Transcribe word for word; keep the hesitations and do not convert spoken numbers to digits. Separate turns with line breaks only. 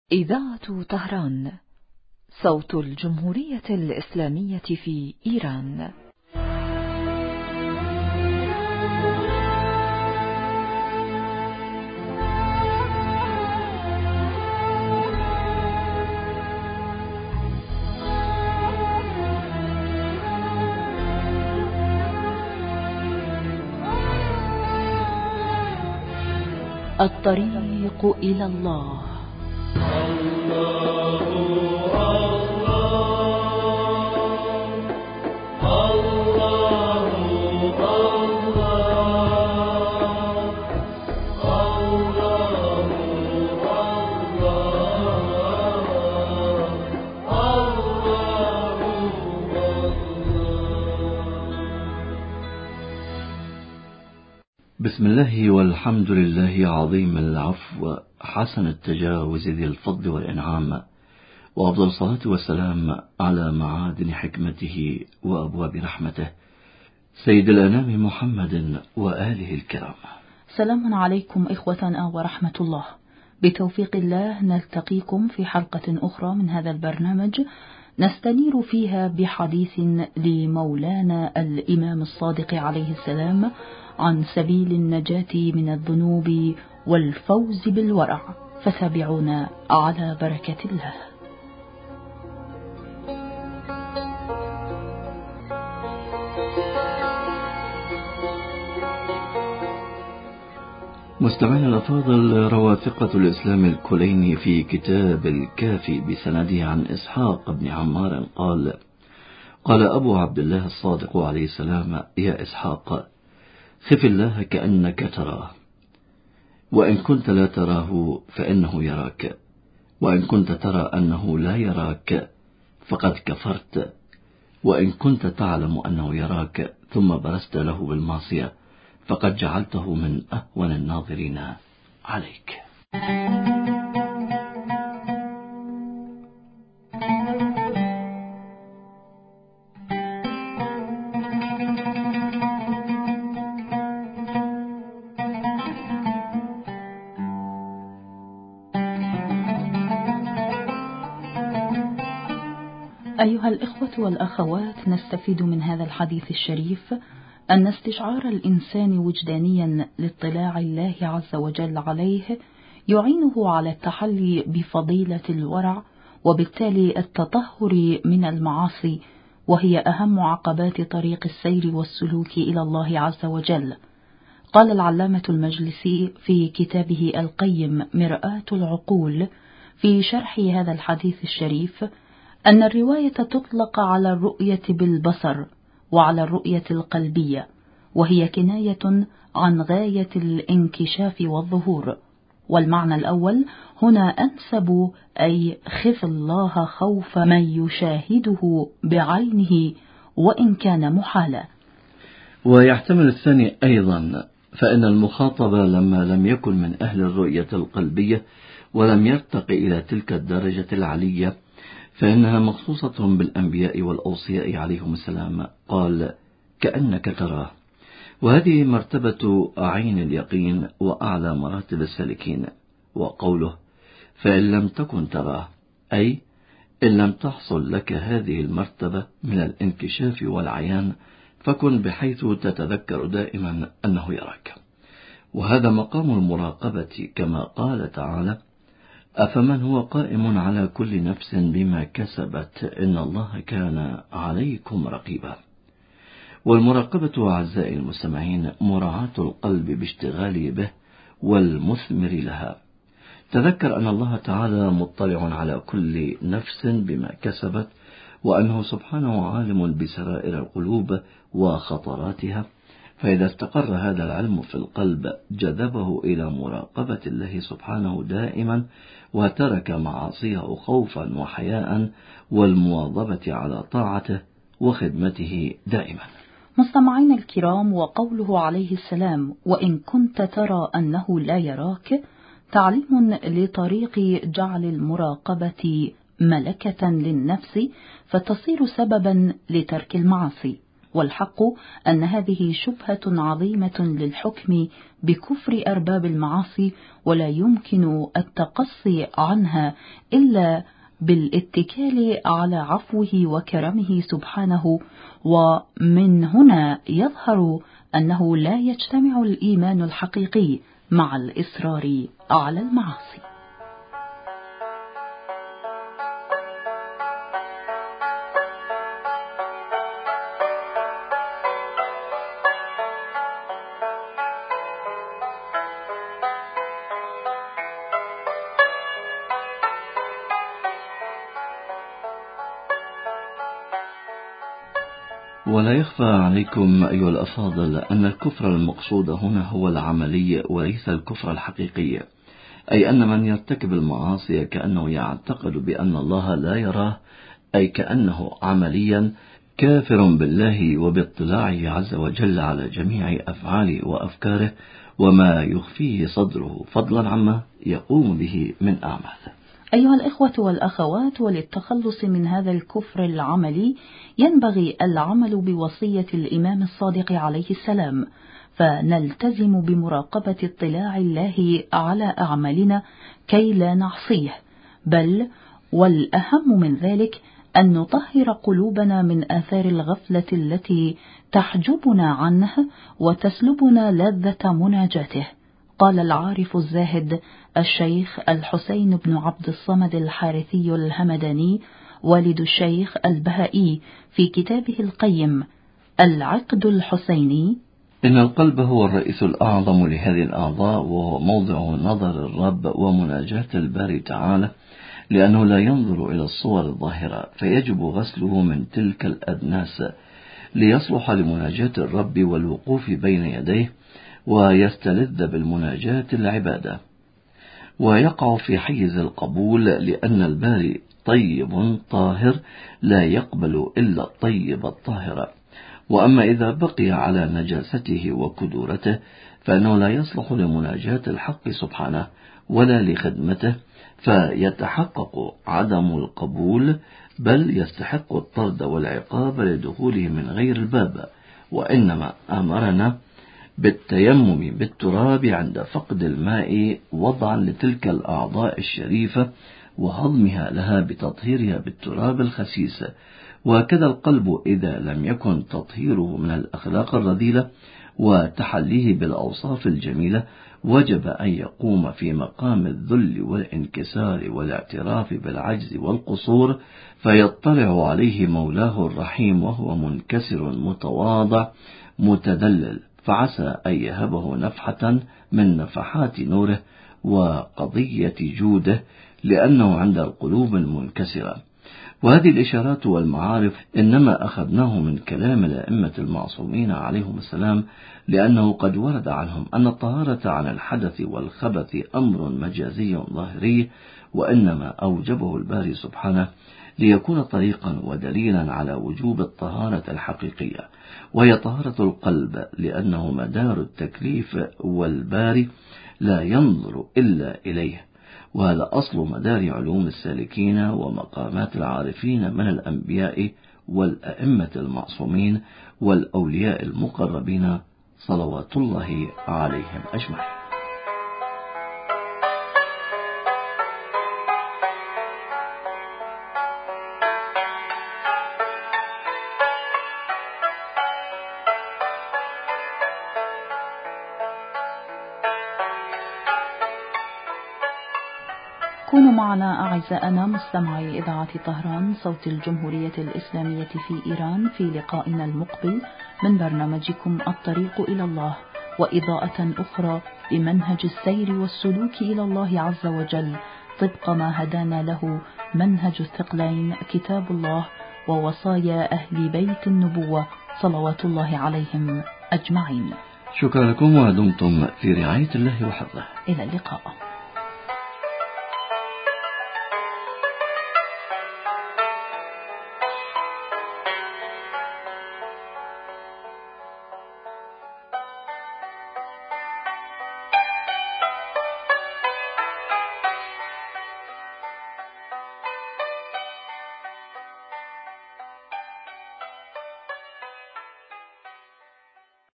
إذاعة طهران، صوت الجمهورية الإسلامية في إيران. الطريق إلى الله.
بسم الله والحمد لله عظيم العفو حسن التجاوز ذي الفضل والإنعام، وأفضل الصلاة والسلام على معادن حكمته وأبواب رحمته سيد الأنام محمد وآله الكرام.
سلام عليكم إخوتنا ورحمة الله. بتوفيق الله نلتقيكم في حلقة أخرى من هذا البرنامج نستنير فيها بحديث لمولانا الإمام الصادق عليه السلام عن سبيل النجاة من الذنوب والفوز بالورع، فتابعونا على بركة الله.
مستمعينا الأفاضل، روى ثقة الإسلام الكليني في كتاب الكافي بسنده عن إسحاق بن عمار قال: قال أبو عبد الله الصادق عليه السلام: يا إسحاق، خف الله كأنك تراه، وإن كنت لا تراه فإنه يراك، وإن كنت ترى أنه لا يراك فقد كفرت، وإن كنت تعلم أنه يراك ثم برست له بالمعصية فقد جعلته من أهون الناظرين عليك.
أيها الإخوة والأخوات، نستفيد من هذا الحديث الشريف أن استشعار الإنسان وجدانيا لاطلاع الله عز وجل عليه يعينه على التحلي بفضيلة الورع، وبالتالي التطهر من المعاصي، وهي أهم عقبات طريق السير والسلوك إلى الله عز وجل. قال العلامة المجلسي في كتابه القيم مرآة العقول في شرح هذا الحديث الشريف أن الرواية تطلق على الرؤية بالبصر وعلى الرؤية القلبية، وهي كناية عن غاية الانكشاف والظهور. والمعنى الأول هنا أنسب، أي خف الله خوف من يشاهده بعينه وإن كان محالا.
ويحتمل الثاني أيضا، فإن المخاطب لما لم يكن من أهل الرؤية القلبية ولم يرتقي إلى تلك الدرجة العلية فإنها مخصوصة بالأنبياء والأوصياء عليهم السلام. قال: كأنك تراه، وهذه مرتبة عين اليقين وأعلى مراتب السالكين. وقوله فإن لم تكن تراه، أي إن لم تحصل لك هذه المرتبة من الانكشاف والعيان، فكن بحيث تتذكر دائما أنه يراك. وهذا مقام المراقبة، كما قال تعالى: أفمن هو قائم على كل نفس بما كسبت إن الله كان عليكم رقيبا. والمراقبة أعزائي المستمعين مراعاة القلب باشتغاله به والمثمر لها. تذكر أن الله تعالى مطلع على كل نفس بما كسبت، وأنه سبحانه عالم بسرائر القلوب وخطراتها، فإذا استقر هذا العلم في القلب جذبه إلى مراقبة الله سبحانه دائما، وترك معاصيه خوفا وحياء والمواظبة على طاعته وخدمته دائما.
مستمعين الكرام، وقوله عليه السلام: وإن كنت ترى أنه لا يراك، تعليم لطريق جعل المراقبة ملكة للنفس، فتصير سببا لترك المعاصي. والحق أن هذه شبهة عظيمة للحكم بكفر أرباب المعاصي، ولا يمكن التقصي عنها إلا بالاتكال على عفوه وكرمه سبحانه. ومن هنا يظهر أنه لا يجتمع الإيمان الحقيقي مع الإصرار على المعاصي.
ولا يخفى عليكم أيها الأفاضل أن الكفر المقصود هنا هو العملي وليس الكفر الحقيقي، أي أن من يرتكب المعاصي كأنه يعتقد بأن الله لا يراه، أي كأنه عمليا كافر بالله وباطلاعه عز وجل على جميع أفعاله وأفكاره وما يخفيه صدره، فضلا عما يقوم به من أعمال.
أيها الإخوة والأخوات، وللتخلص من هذا الكفر العملي ينبغي العمل بوصية الإمام الصادق عليه السلام، فنلتزم بمراقبة اطلاع الله على أعمالنا كي لا نعصيه، بل والأهم من ذلك أن نطهر قلوبنا من آثار الغفلة التي تحجبنا عنه وتسلبنا لذة مناجاته. قال العارف الزاهد الشيخ الحسين بن عبد الصمد الحارثي الهمداني والد الشيخ البهائي في كتابه القيم العقد الحسيني:
إن القلب هو الرئيس الأعظم لهذه الأعضاء، وهو موضع نظر الرب ومناجاة الباري تعالى، لأنه لا ينظر إلى الصور الظاهرة، فيجب غسله من تلك الأدناس ليصلح لمناجاة الرب والوقوف بين يديه، ويستلذ بالمناجاة العبادة، ويقع في حيز القبول، لأن الباري طيب طاهر لا يقبل إلا الطيب الطاهر. وأما إذا بقي على نجاسته وكدورته فإنه لا يصلح لمناجاة الحق سبحانه ولا لخدمته، فيتحقق عدم القبول، بل يستحق الطرد والعقاب لدخوله من غير الباب. وإنما أمرنا بالتيمم بالتراب عند فقد الماء وضعا لتلك الأعضاء الشريفة وهضمها لها بتطهيرها بالتراب الخسيس. وكذا القلب إذا لم يكن تطهيره من الأخلاق الرذيلة وتحليه بالأوصاف الجميلة، وجب أن يقوم في مقام الذل والانكسار والاعتراف بالعجز والقصور، فيطلع عليه مولاه الرحيم وهو منكسر متواضع متذلل، فعسى أن يهبه نفحة من نفحات نوره وقضية جوده، لأنه عند القلوب المنكسرة. وهذه الإشارات والمعارف إنما أخذناه من كلام الأئمة المعصومين عليهم السلام، لأنه قد ورد عنهم أن الطهارة عن الحدث والخبث أمر مجازي ظاهري، وإنما أوجبه الباري سبحانه ليكون طريقا ودليلا على وجوب الطهارة الحقيقية، وهي طهارة القلب، لأنه مدار التكليف، والباري لا ينظر إلا إليه. وهذا أصل مدار علوم السالكين ومقامات العارفين من الأنبياء والأئمة المعصومين والأولياء المقربين صلوات الله عليهم أجمعين.
كونوا معنا أعزائنا مستمعي إذاعة طهران صوت الجمهورية الإسلامية في إيران في لقائنا المقبل من برنامجكم الطريق إلى الله، وإضاءة أخرى لمنهج السير والسلوك إلى الله عز وجل طبق ما هدانا له منهج الثقلين كتاب الله ووصايا أهل بيت النبوة صلوات الله عليهم أجمعين.
شكرا لكم ودمتم في رعاية الله وحفظه.
إلى اللقاء.